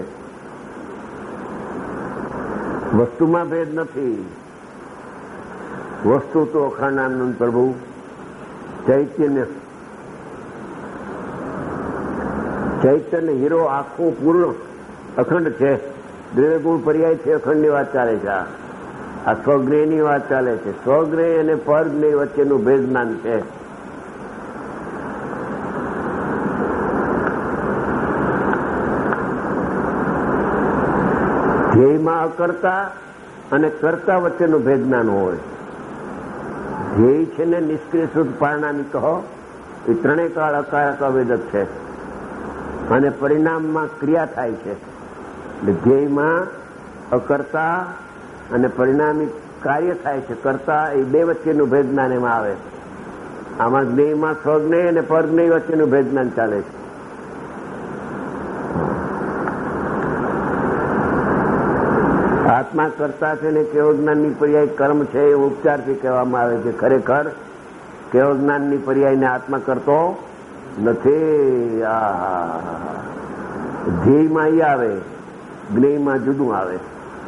વસ્તુમાં ભેદ નથી. વસ્તુ તો અખંડાનંદ પ્રભુ ચૈતન્ય, ચૈતન્ય હીરો આખું પૂર્ણ અખંડ છે. દ્રવ્યગુણ પર્યાય છે, અખંડની વાત ચાલે છે. આ સ્વજ્ઞની વાત ચાલે છે. સ્વજ્ઞેય અને પરજ્ઞેય વચ્ચેનું ભેદ જ્ઞાન છે. ધ્યેયમાં અકર્તા અને કર્તા વચ્ચેનું ભેદ જ્ઞાન હોય. ધ્યેય છે ને નિષ્ક્રિય શુદ્ધ પારણાની કહો, એ ત્રણેય કાળ અકારક અવેદક છે. અને પરિણામમાં ક્રિયા થાય છે. એટલે ધ્યેયમાં અકર્તા અને પરિણામી કાર્ય થાય છે. કર્તા એ બે વચ્ચેનું ભેદ જ્ઞાન એમાં આવે. આમાં જ્ઞેયમાં સ્વજ્ઞેય અને પરજ્ઞેય વચ્ચેનું ભેદ જ્ઞાન ચાલે છે. આત્મા કરતા છે ને કેવો જ્ઞાનની પર્યાય કર્મ છે એ ઉપચારથી કહેવામાં આવે છે. ખરેખર કેવો જ્ઞાનની પર્યાયને આત્મા કરતો નથી. આ ધ્યેયમાં ઈ આવે, જ્ઞેયમાં જુદું આવે.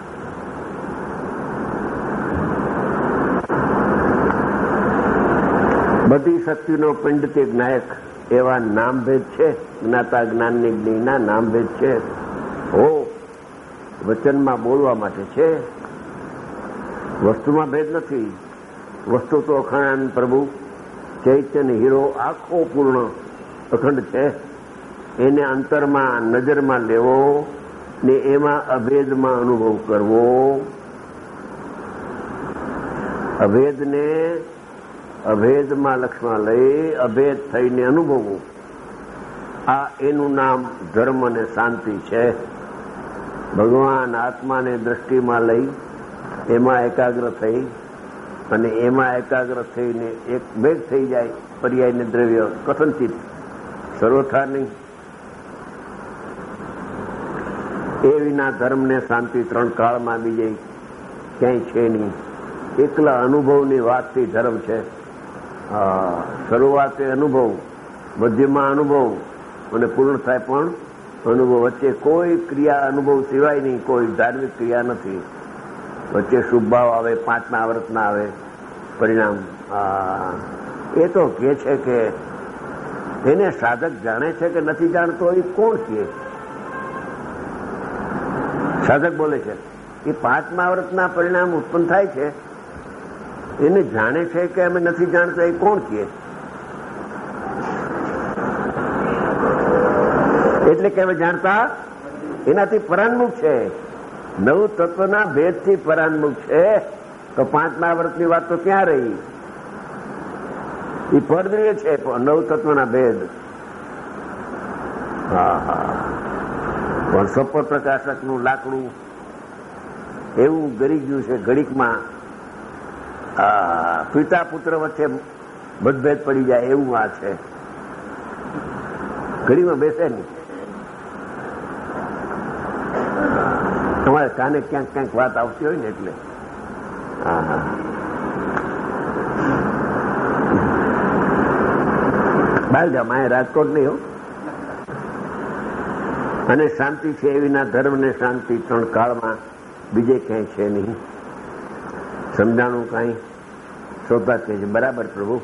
બધી શક્તિનો પિંડ તે જ્ઞાયક એવા નામભેદ છે. જ્ઞાતા જ્ઞાનની જ્ઞેયના નામભેદ છે. હો વચનમાં બોલવા માટે છે, વસ્તુમાં ભેદ નથી. વસ્તુ તો અખંડ પ્રભુ ચૈતન્ય હીરો આખો પૂર્ણ અખંડ છે. એને અંતરમાં નજરમાં લેવો ને એમાં અભેદમાં અનુભવ કરવો. અભેદને અભેદમાં લક્ષમાં લઈ અભેદ થઈને અનુભવવું, આ એનું નામ ધર્મ અને શાંતિ છે. ભગવાન આત્માને દ્રષ્ટિમાં લઈ એમાં એકાગ્ર થઈ અને એમાં એકાગ્ર થઈને એક ભેદ થઈ જાય. પર્યાયને દ્રવ્ય કથનચિત સર્વથા નહીં. એ વિના ધર્મને શાંતિ ત્રણ કાળમાં બીજે ક્યાંય છે નહીં. એકલા અનુભવની વાતથી ધર્મ છે. શરૂઆતે અનુભવ, મધ્યમાં અનુભવ અને પૂર્ણ થાય પણ અનુભવ. વચ્ચે કોઈ ક્રિયા અનુભવ સિવાય નહીં, કોઈ ધાર્મિક ક્રિયા નથી. વચ્ચે શુભ ભાવ આવે, પાંચમા આવૃતના આવે પરિણામ. એ તો કહે છે કે એને સાધક જાણે છે કે નથી જાણતો એ કોણ છે? સાધક બોલે છે એ પાંચમા આવૃતના પરિણામ ઉત્પન્ન થાય છે, એને જાણે છે કે અમે નથી જાણતા એ કોણ છે? એટલે કે અમે જાણતા એનાથી પરાન્મુખ છે. નવ તત્વના ભેદથી પરાન્મુખ છે. તો પાંચમા આવૃતની વાત તો ક્યાં રહી? એ પરદ્રિય છે નવ તત્વના ભેદ. હા હા પણ સપર પ્રકાશકનું લાકડું એવું ગરી ગયું છે ઘડીકમાં. પિતા પુત્ર વચ્ચે મતભેદ પડી જાય એવું આ છે. ઘડીમાં બેસે નહીં. તમારે કાને ક્યાંક ક્યાંક વાત આવતી હોય ને એટલે. હા હા બાર જામ આ રાજકોટ નહીં હો. અને શાંતિ છે એ વિના ધર્મ ને શાંતિ ત્રણ કાળમાં બીજે ક્યાંય છે નહીં. સમજાણું કાંઈ? શ્રોતા કહે છે બરાબર પ્રભુ.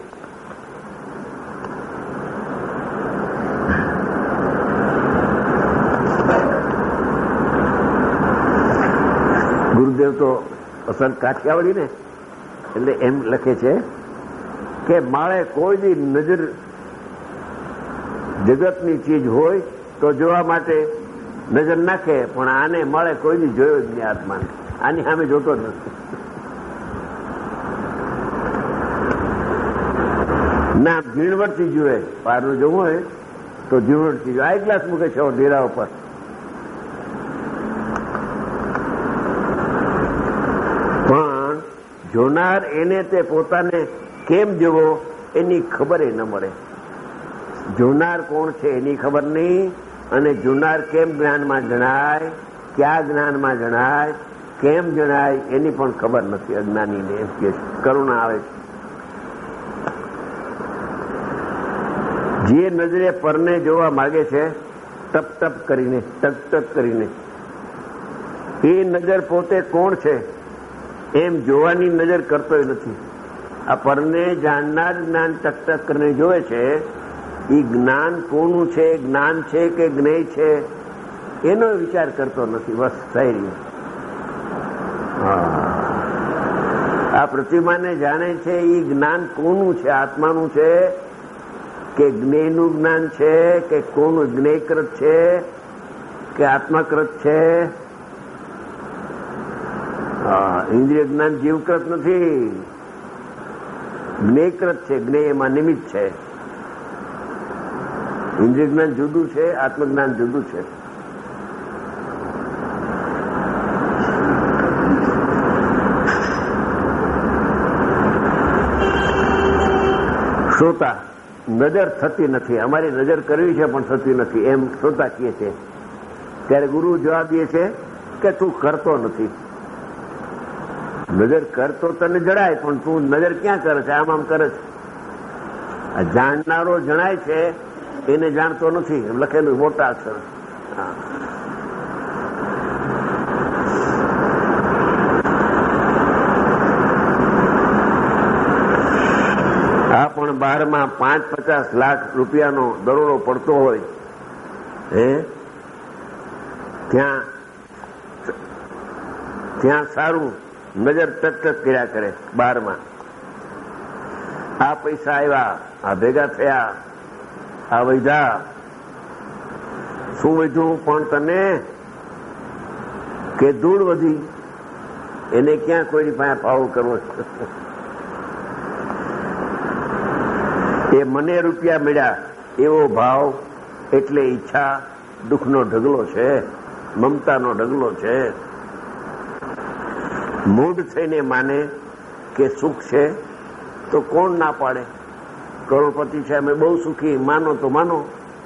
ગુરુદેવ તો અસલ કાઠિયાવાડી ને એટલે એમ લખે છે કે માળે કોઈ બી નજર જગતની ચીજ હોય તો જોવા માટે નજર નાખે, પણ આને મળે કોઈ બી જોયો જ નહીં. આત્માને આની સામે જોતો જ નથી. ના ઝીણવટથી જુએ. બહારનું જોવું હોય તો ઝીણવટથી જુએ. આ ગ્લાસ મૂકે છે ઢેરા ઉપર. પણ જોનાર એને તે પોતાને કેમ જોવો એની ખબર એ ન મળે. જોનાર કોણ છે એની ખબર નહીં, અને જોનાર કેમ જ્ઞાનમાં જણાય, ક્યાં જ્ઞાનમાં જણાય, કેમ જણાય એની પણ ખબર નથી અજ્ઞાનીને. એમ કે કરુણા આવે છે. જે નજરે પરને જોવા માંગે છે ટપ ટપ કરીને, ટક ટક કરીને, એ નજર પોતે કોણ છે એમ જોવાની નજર કરતો નથી. આ પરને જાણનાર જ્ઞાન ટક ટક કરીને જોવે છે. એ જ્ઞાન કોનું છે, જ્ઞાન છે કે જ્ઞેય છે એનો વિચાર કરતો નથી. બસ થઈ રહ્યો. આ પ્રતિમાને જાણે છે એ જ્ઞાન કોનું છે? આત્માનું છે કે જ્ઞેયનું જ્ઞાન છે કે કોનું? જ્ઞેયકૃત છે કે આત્માકૃત છે? ઇન્દ્રિય જ્ઞાન જીવકૃત નથી, જ્ઞેયકૃત છે. જ્ઞેય એમાં નિમિત્ત છે. ઇન્દ્રિય જ્ઞાન જુદું છે, આત્મજ્ઞાન જુદું છે. શ્રોતા નજર થતી નથી. અમારી નજર કરવી છે પણ થતી નથી એમ શ્રોતા કહે છે. ત્યારે ગુરુ જવાબ દે છે કે તું કરતો નથી. નજર કર તો તને જણાય, પણ તું નજર ક્યાં કરે છે? આમ આમ કરે છે. આ જાણનારો જણાય છે, એને જાણતો નથી, લખેલું મોટા અક્ષર. આ પણ બહારમાં પાંચ પચાસ લાખ રૂપિયાનો દરોડો પડતો હોય, હે ત્યાં ત્યાં સારું નજર ટક કર્યા કરે. બહારમાં આ પૈસા આવ્યા, આ ભેગા થયા, આ વધ્યા, શું વધ્યું પણ તને કે ધૂળ વધી, એને ક્યાં કોઈની પાસે ભાવ કરવો છે? એ મને રૂપિયા મળ્યા એવો ભાવ એટલે ઈચ્છા દુઃખનો ઢગલો છે, મમતાનો ઢગલો છે. મૂઢ થઈને માને કે સુખ છે તો કોણ ના પાડે? કરોડપતિ છે, અમે બહુ સુખી, માનો તો માનો.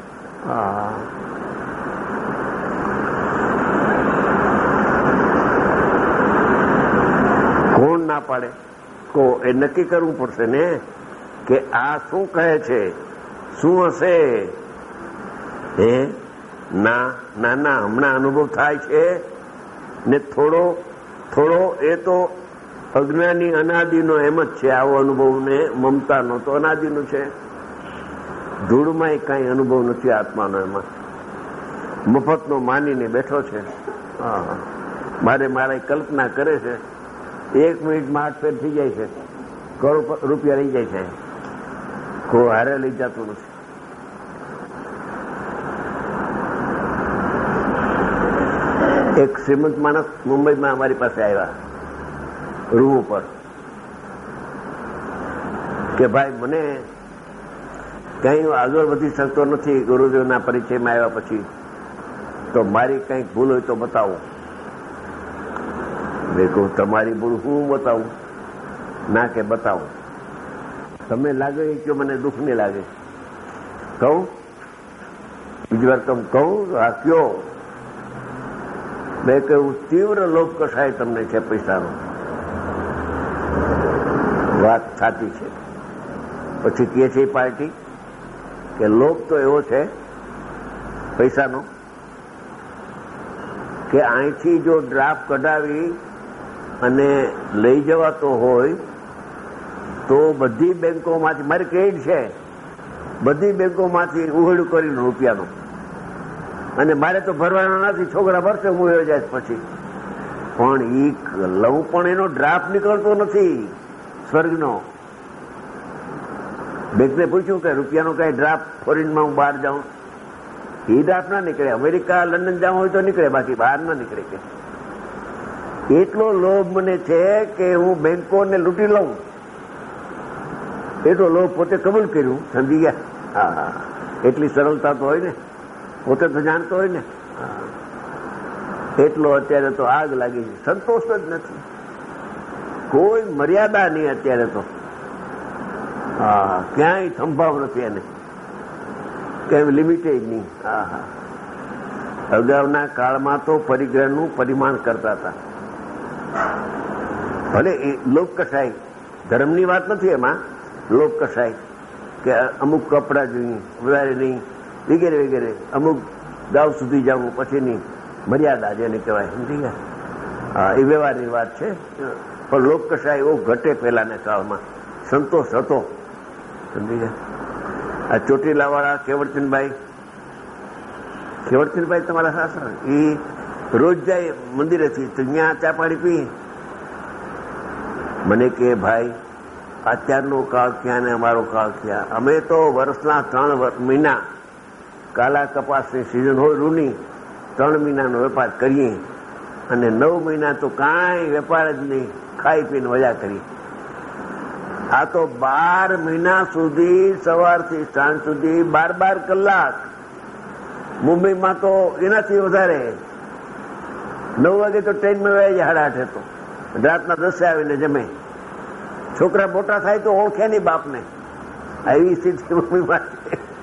કોણ ના પાડે? કો એ નક્કી કરવું પડશે ને કે આ શું કહે છે, શું હશે? હે ના ના ના હમણાં અનુભવ થાય છે ને થોડો થોડો એ તો અજ્ઞાની અનાદિનો એમ જ છે. આવો અનુભવ ને મમતાનો તો અનાદિનો છે. ધૂળમાં કઈ અનુભવ નથી આત્માનો. એમાં મફતનો માનીને બેઠો છે. મારે મારે કલ્પના કરે છે, એક મિનિટમાં હાથ ફેર થઈ જાય છે, કરોડ રૂપિયા રહી જાય છે, કોઈ હારે લઈ જતું નથી. એક શ્રીમંત માણસ મુંબઈમાં અમારી પાસે આવ્યા રૂમ ઉપર કે ભાઈ મને કઈ આગળ વધી શકતો નથી ગુરુદેવના પરિચયમાં આવ્યા પછી, તો મારી કંઈક ભૂલ હોય તો બતાવો. મેં કહું તમારી ભૂલ હું બતાવું? ના કે બતાવો. તમે લાગે કે મને દુઃખ નહીં લાગે? કહું બીજી વાર તમે કહું આ કયો? મેં કહ્યું તીવ્ર લોભ કસાય તમને છે પૈસાનો. વાત સાચી છે. પછી કહે છે પાર્ટી કે લોભ તો એવો છે પૈસાનો કે અહીંથી જો ડ્રાફ્ટ કઢાવી અને લઈ જવાતો હોય તો બધી બેંકોમાંથી, મારી ક્રેડિટ છે, બધી બેંકોમાંથી ઉઘડું કરીને રૂપિયાનું, અને મારે તો ભરવાના નથી, છોકરા ભરશે, હું એ જાય પછી. પણ ઈ લઉં પણ એનો ડ્રાફ્ટ નીકળતો નથી સ્વર્ગનો. બેંકને પૂછ્યું કે રૂપિયાનો કઈ ડ્રાફ્ટ ફોરેનમાં હું બહાર જાઉં? એ ડ્રાફ્ટ ના નીકળે. અમેરિકા લંડન જવું હોય તો નીકળે, બાકી બહાર ના નીકળે. કે એટલો લોભ મને છે કે હું બેંકોને લૂંટી લઉં, એટલો લોભ પોતે કબૂલ કર્યું. સમજી ગયા? હા હા, એટલી સરળતા તો હોય ને, પોતે તો જાણતો હોય ને. એટલો અત્યારે તો આગ લાગી છે, સંતોષ જ નથી, કોઈ મર્યાદા નહીં અત્યારે તો. હા, ક્યાંય સંભાવ નથી એને, કેમ લિમિટેડ નહીં. હા હા, અગાઉના કાળમાં તો પરિગ્રહનું પરિમાણ કરતા હતા. ભલે એ લોક કસાય, ધર્મની વાત નથી એમાં. લોક કસાય કે અમુક કપડા જોઈએ, વધારે નહીં, વગેરે વગેરે, અમુક ગાવ સુધી જવું પછીની મર્યાદા જેને કહેવાય. સમજી ગયા? હા, એ વ્યવહારની વાત છે. પણ લોક કસાય એવો ઘટે પહેલાના કાળમાં, સંતોષ હતો. સમજી ગયા? આ ચોટીલાવાળા કેવડચંદભાઈ, કેવડચંદભાઈ તમારા સાસરા, એ રોજ જાય મંદિરેથી, તો ત્યાં ચા પાણી પી. મને કે ભાઈ અત્યારનો કાળ ક્યાં ને અમારો કાળ ક્યાં? અમે તો વર્ષના ત્રણ મહિના કાલા કપાસની સિઝન હોય રૂની, ત્રણ મહિનાનો વેપાર કરીએ, અને નવ મહિના તો કાંઈ વેપાર જ નહીં, ખાઈ પીને મજા કરી. આ તો બાર મહિના સુધી સવારથી સાંજ સુધી બાર બાર કલાક. મુંબઈમાં તો એનાથી વધારે. નવ વાગે તો ટ્રેનમાં વહી જાય, સાડા આઠે તો રાતના દસે આવીને જમે. છોકરા મોટા થાય તો ઓળખે નહીં બાપને. આવી સ્થિતિ મુંબઈમાં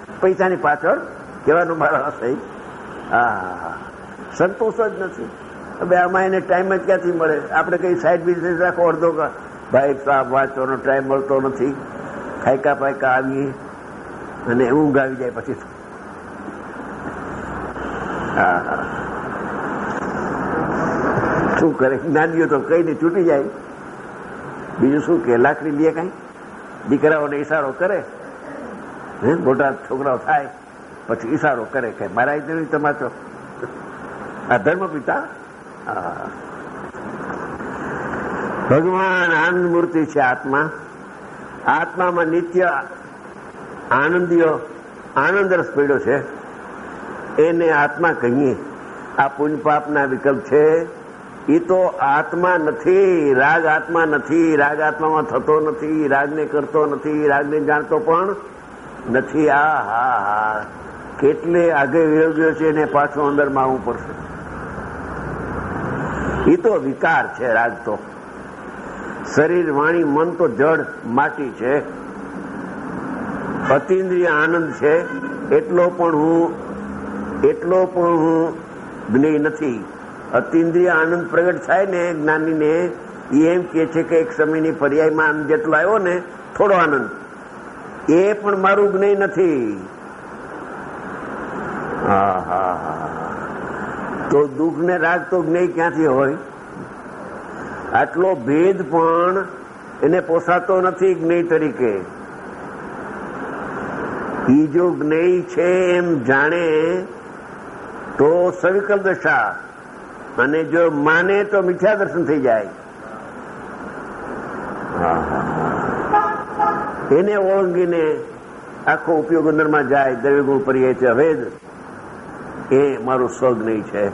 પૈસાની પાછળ કહેવાનું મારા સહી. હા, સંતોષ જ નથી. હવે આમાં એને ટાઈમ જ ક્યાંથી મળે? આપણે કઈ સાઈડ બિઝનેસ રાખો અડધો કા ભાઈ સાહેબ વાંચવાનો ટાઈમ મળતો નથી, ખાયકા પાયકા આવીએ અને ઊંઘ આવી જાય પછી. હા હા શું કરે જ્ઞાનીઓ તો કઈ ને છૂટી જાય. બીજું શું કે લાકડી લે કઈ દીકરાઓને ઈશારો કરે, હે મોટા છોકરાઓ થાય પછી ઈશારો કરે કે મારા નહીં તમાચો. આ ધર્મ પિતા ભગવાન આનંદ મૂર્તિ છે. આત્મા આત્મામાં નિત્ય આનંદીઓ આનંદ રસ પડ્યો છે, એને આત્મા કહીએ. આ પુણ્ય પાપના વિકલ્પ છે. એ તો આત્મા નથી, રાગ આત્મા નથી, રાગ આત્મામાં થતો નથી, રાગને કરતો નથી, રાગને જાણતો પણ નથી. આ હા હા કેટલે આગળ વયો ગયો છે એને પાછો અંદરમાં આવવું પડશે. એ તો વિકાર છે. રાગ તો શરીર વાણી મન તો જડ માટી છે. અતિન્દ્રિય આનંદ છે એટલો પણ હું એટલો પણ હું જ્ઞેય નથી. અતિન્દ્રિય આનંદ પ્રગટ થાય ને જ્ઞાનીને, એ એમ કે છે કે એક સમયની પર્યાયમાં આનંદ જેટલો આવ્યો ને થોડો આનંદ, એ પણ મારું જ્ઞેય નથી. હા હા હા તો દુઃખ ને રાગ તો જ્ઞેય ક્યાંથી હોય? આટલો ભેદ પણ એને પોસાતો નથી જ્ઞેય તરીકે. એ જો જ્ઞેય છે એમ જાણે તો સવિકલ દશા, અને જો માને તો મિથ્યા દર્શન થઈ જાય. એને ઓળંગીને આખો ઉપયોગ અંદરમાં જાય. દ્રવ્યગુણ પર્યાય છે અભેદ, એ મારું સ્વજ્ઞેય છે.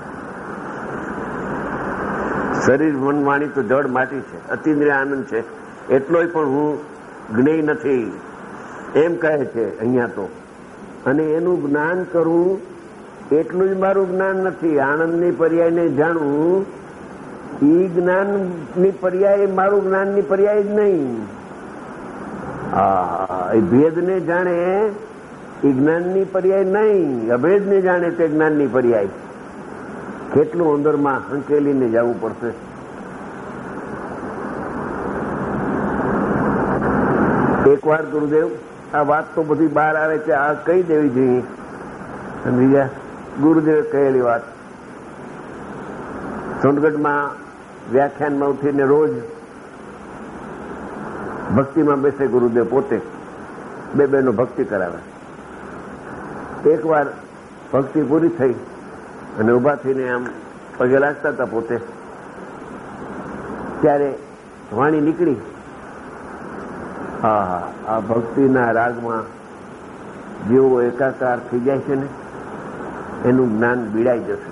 શરીર મન વાણી તો જડ માટી છે, અતિન્દ્રિય આનંદ છે, એટલોય પણ હું જ્ઞેય નથી એમ કહે છે અહીંયા તો. અને એનું જ્ઞાન કરવું એટલું જ મારું જ્ઞાન નથી. આનંદની પર્યાયને જાણવું એ જ્ઞાનની પર્યાય મારું જ્ઞાનની પર્યાય જ નહીં. હા એ ભેદને જાણે એ જ્ઞાનની પર્યાય નહીં, અભેદને જાણે તે જ્ઞાનની પર્યાય. કેટલું અંદરમાં સંકેલીને જવું પડશે. એક વાર ગુરુદેવ આ વાત તો બધી બહાર આવે છે, આ કહી દેવી જોઈએ. બીજા ગુરુદેવે કહેલી વાત સોનગઢમાં વ્યાખ્યાનમાં ઉઠીને રોજ ભક્તિમાં બેસે ગુરુદેવ પોતે. બે બહેનો ભક્તિ કરાવે. એક વાર ભક્તિ પૂરી થઈ અને ઉભા થઈને આમ પગે લાગતા હતા પોતે, ત્યારે વાણી નીકળી, હા હા આ ભક્તિના રાગમાં જેવો એકાકાર થઈ જાય છે ને એનું જ્ઞાન બીડાઈ જશે.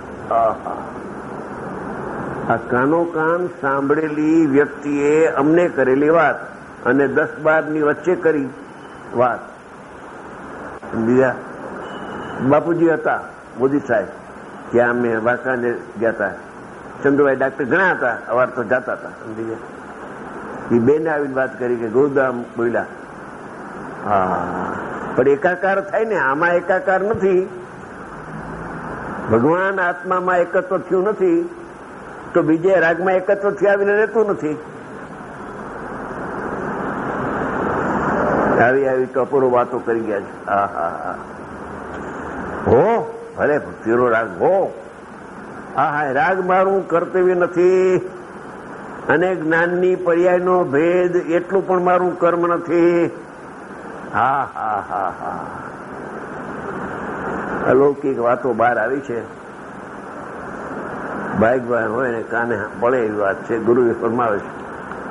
આ કાનો કાન સાંભળેલી વ્યક્તિએ અમને કરેલી વાત અને દસ બારની વચ્ચે કરી વાત. બીજા બાપુજી હતા મોદી સાહેબ, ત્યાં અમે વાંકાને ગયા હતા. ચંદ્રભાઈ ડાક્ટર ઘણા હતા, અવાર તો જતા હતા. બીજા એ બેને આવીને વાત કરી કે ગુરુદામ બોલ્યા. હા પણ એકાકાર થાય ને, આમાં એકાકાર નથી. ભગવાન આત્મામાં એકત્વ થયું નથી તો બીજે રાગમાં એકત્વ થયા આવીને રહેતું નથી. આવી આવી તો અપૂર્વ વાતો કરી ગયા છે. હા હા હા હો ભલે ભક્તિનો રાગ હો. હા હા રાગ મારું કર્તવ્ય નથી અને જ્ઞાનની પર્યાયનો ભેદ એટલું પણ મારું કર્મ નથી. હા હા હા હા અલૌકિક વાતો બહાર આવી છે. ભાઈ હોય ને કાને પડે એવી વાત છે, ગુરુએ ફરમાવે છે.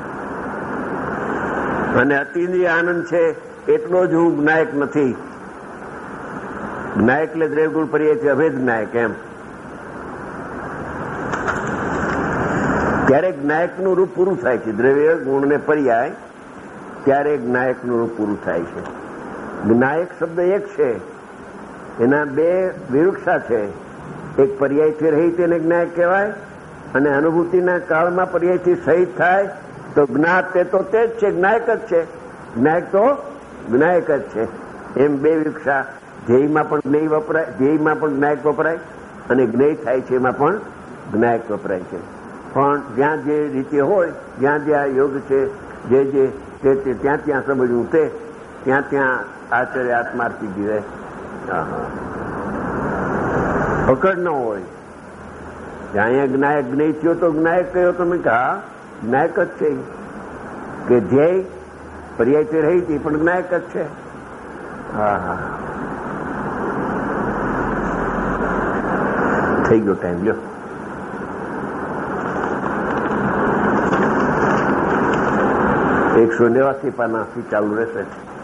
અને અતિન્દ્રિય આનંદ છે એટલો જ હું જ્ઞાયક નથી. જ્ઞાયક એટલે દ્રવ્યગુણ પર્યાય છે અભેદ જ્ઞાયક. એમ ત્યારે જ્ઞાયકનું રૂપ પૂરું થાય છે. દ્રવ્ય ગુણ ને પર્યાય ત્યારે જ્ઞાયકનું રૂપ પૂરું થાય છે. જ્ઞાયક શબ્દ એક છે, એના બે વિવક્ષા છે. એક પર્યાયથી રહિત એને જ્ઞાયક કહેવાય, અને અનુભૂતિના કાળમાં પર્યાયથી સહિત થાય તો જ્ઞાત તે તો તે જ છે, જ્ઞાયક જ છે. જ્ઞાયક તો જ્ઞાયક જ છે. એમ બે વિવક્ષા. ધ્યેયમાં પણ જ્ઞેય વપરાય, ધ્યેયમાં પણ જ્ઞાયક વપરાય, અને જ્ઞેય થાય છે એમાં પણ જ્ઞાયક વપરાય છે. પણ જ્યાં જે રીતે હોય, જ્યાં જ્યાં યોગ છે, જે જે તે તે ત્યાં ત્યાં સમજવું, તે ત્યાં ત્યાં આચાર્ય આત્માર્થી જીવે. પકડ ન હોય. જ્યાં અહીંયા જ્ઞાયક જ્ઞેય થયો તો જ્ઞાયક કયો તમે કે હા જ્ઞાયક જ છે, કે ધ્યેય પર્યાય રહી હતી પણ જ્ઞાયક જ છે. હા હા થઈ ગયો ટાઈમ. લ્યો એકસો નેવાસી પાનાથી ચાલુ રહેશે.